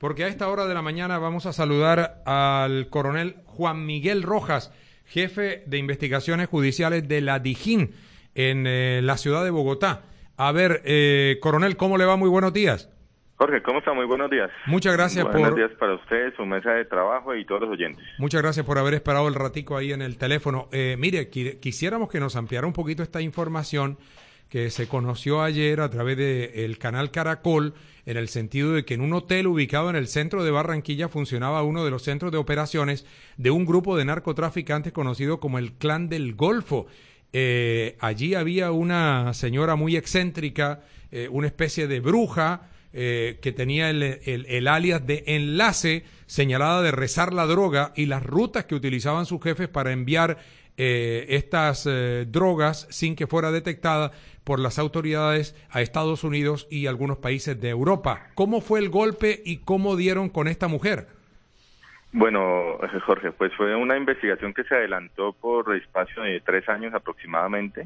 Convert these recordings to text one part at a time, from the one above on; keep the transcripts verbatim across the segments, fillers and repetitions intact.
porque a esta hora de la mañana vamos a saludar al coronel Juan Miguel Rojas, jefe de investigaciones judiciales de la Dijín en eh, la ciudad de Bogotá. A ver, eh, coronel, ¿cómo le va? Muy buenos días. Jorge, ¿cómo está? Muy buenos días. Muchas gracias buenos por... Buenos días para usted, su mesa de trabajo y todos los oyentes. Muchas gracias por haber esperado el ratico ahí en el teléfono. Eh, mire, qu quisiéramos que nos ampliara un poquito esta información que se conoció ayer a través del canal Caracol, en el sentido de que en un hotel ubicado en el centro de Barranquilla funcionaba uno de los centros de operaciones de un grupo de narcotraficantes conocido como el Clan del Golfo. Eh, allí había una señora muy excéntrica, eh, una especie de bruja, eh, que tenía el, el, el alias de Enlace, señalada de rezar la droga, y las rutas que utilizaban sus jefes para enviar eh, estas eh, drogas sin que fuera detectada por las autoridades a Estados Unidos y algunos países de Europa. ¿Cómo fue el golpe y cómo dieron con esta mujer? Bueno, Jorge, pues fue una investigación que se adelantó por espacio de tres años aproximadamente,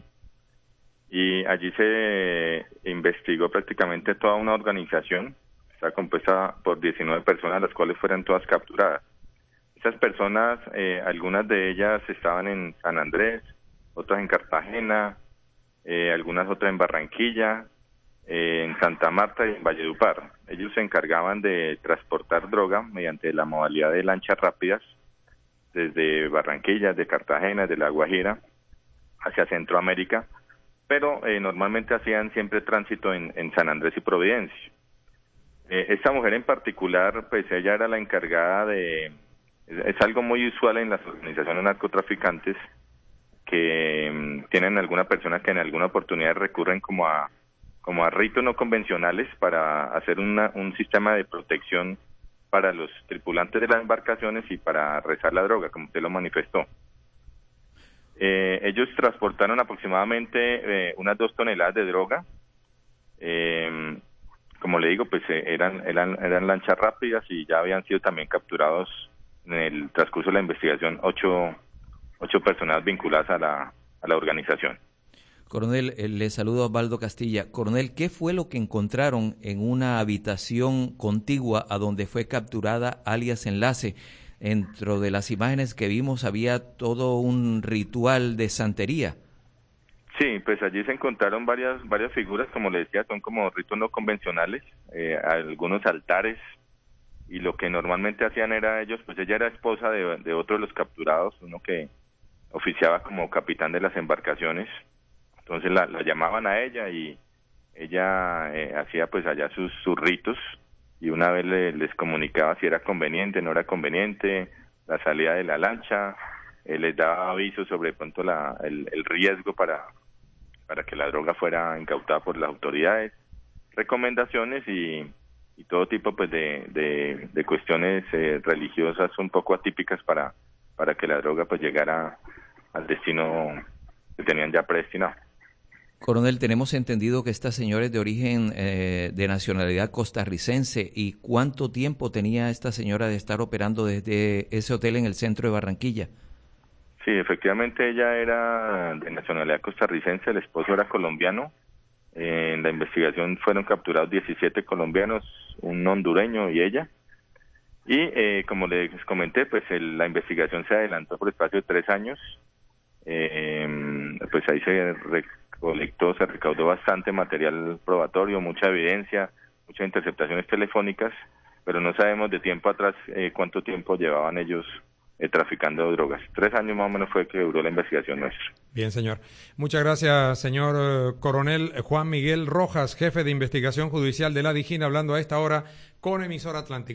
y allí se investigó prácticamente toda una organización. Está compuesta por diecinueve personas, las cuales fueron todas capturadas. Esas personas, eh, algunas de ellas estaban en San Andrés, otras en Cartagena, eh, algunas otras en Barranquilla, eh, en Santa Marta y en Valledupar. Ellos se encargaban de transportar droga mediante la modalidad de lanchas rápidas desde Barranquilla, de Cartagena, de La Guajira, hacia Centroamérica, pero eh, normalmente hacían siempre tránsito en, en San Andrés y Providencia. Eh, esta mujer en particular, pues ella era la encargada de... Es algo muy usual en las organizaciones narcotraficantes que um, tienen alguna persona que en alguna oportunidad recurren como a como a ritos no convencionales para hacer una, un sistema de protección para los tripulantes de las embarcaciones y para rezar la droga, como usted lo manifestó. Eh, ellos transportaron aproximadamente eh, unas dos toneladas de droga. Eh, como le digo, pues eh, eran, eran, eran lanchas rápidas y ya habían sido también capturados en el transcurso de la investigación ocho, ocho personas vinculadas a la, a la organización. Coronel, le saludo a Osvaldo Castilla. Coronel, ¿qué fue lo que encontraron en una habitación contigua a donde fue capturada alias Enlace? Dentro de las imágenes que vimos había todo un ritual de santería. Sí, pues allí se encontraron varias varias figuras, como le decía, son como ritos no convencionales, eh, algunos altares, y lo que normalmente hacían era ellos, pues ella era esposa de, de otro de los capturados, uno que oficiaba como capitán de las embarcaciones. Entonces la, la llamaban a ella y ella eh, hacía pues allá sus, sus ritos, y una vez le, les comunicaba si era conveniente, no era conveniente, la salida de la lancha, eh, les daba aviso sobre de pronto la, el, el riesgo para, para que la droga fuera incautada por las autoridades, recomendaciones y, y todo tipo pues de, de, de cuestiones eh, religiosas un poco atípicas para, para que la droga pues llegara al destino que tenían ya predestinado. Coronel, tenemos entendido que esta señora es de origen eh, de nacionalidad costarricense. ¿Y cuánto tiempo tenía esta señora de estar operando desde ese hotel en el centro de Barranquilla? Sí, efectivamente ella era de nacionalidad costarricense, el esposo era colombiano. Eh, en la investigación fueron capturados diecisiete colombianos, un hondureño y ella. Y eh, como les comenté, pues el, la investigación se adelantó por espacio de tres años. Eh, pues ahí se recolectó, se recaudó bastante material probatorio, mucha evidencia, muchas interceptaciones telefónicas, pero no sabemos de tiempo atrás eh, cuánto tiempo llevaban ellos eh, traficando drogas. Tres años más o menos fue que duró la investigación nuestra. Bien, señor. Muchas gracias, señor eh, coronel Juan Miguel Rojas, jefe de investigación judicial de la Dijín, hablando a esta hora con Emisora Atlántico.